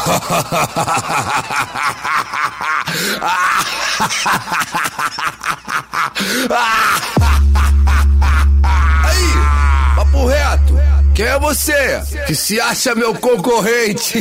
Aí, papo reto. Quem é você que se acha meu concorrente?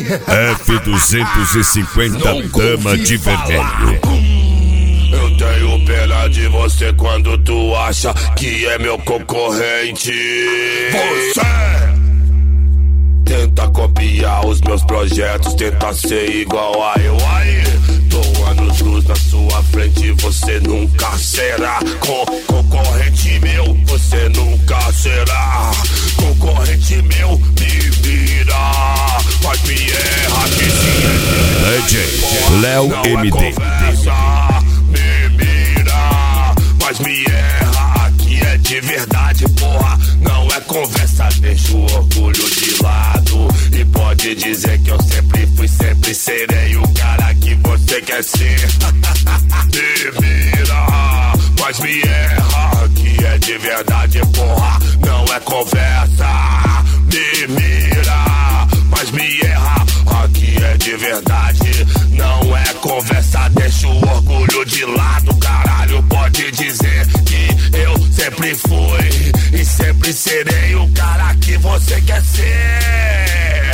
F250 Dama de Vermelho. Eu tenho pena de você quando tu acha que é meu concorrente. Você tenta copiar os meus projetos, tenta ser igual a eu. Aí, tô anos-luz na sua frente, você nunca será concorrente meu, você nunca será concorrente meu. Me vira, mas me erra que se é DJ Léo MD. Me mira, mas me erra, aqui é de verdade, porra. Não é conversa, deixa o orgulho de lado. E pode dizer que eu sempre fui, sempre serei o cara que você quer ser. Me mira, mas me erra, aqui é de verdade, porra. Não é conversa. Me mira, mas me erra, aqui é de verdade. Não é conversa, deixa o orgulho de lado, caralho. Pode dizer que eu sempre fui e sempre serei o cara que você quer ser.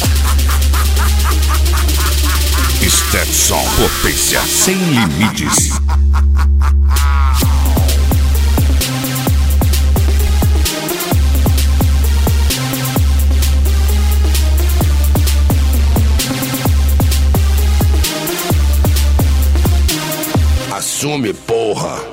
Stetson, potência sem limites. Assume, porra.